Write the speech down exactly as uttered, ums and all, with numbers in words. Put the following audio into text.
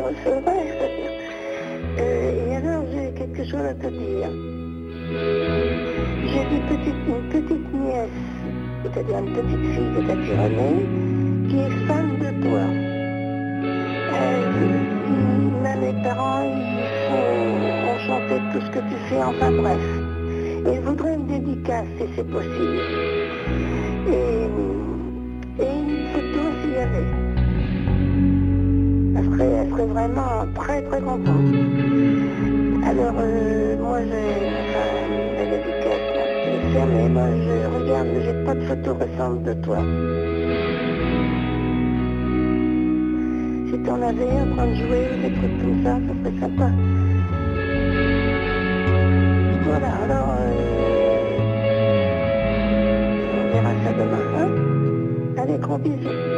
recevrai. Euh, et alors, j'ai quelque chose à te dire. J'ai une petite, une petite nièce, c'est-à-dire une petite fille de ta Pyrénées, qui est fan de toi. Euh, même mes parents, ils font enchanter de tout ce que tu fais, enfin bref. Et je voudrais une dédicace, si c'est possible. Et, et une photo, s'il y avait. Elle serait, elle serait vraiment très très contente. Alors, euh, moi, j'ai enfin, la dédicace, là, je vais faire, mais moi, je regarde, mais j'ai pas de photo récente de toi. Si t'en avais un en train de jouer, des trucs comme ça, ça serait sympa. Voilà, alors, euh, on verra ça demain, hein? Allez, gros bisous.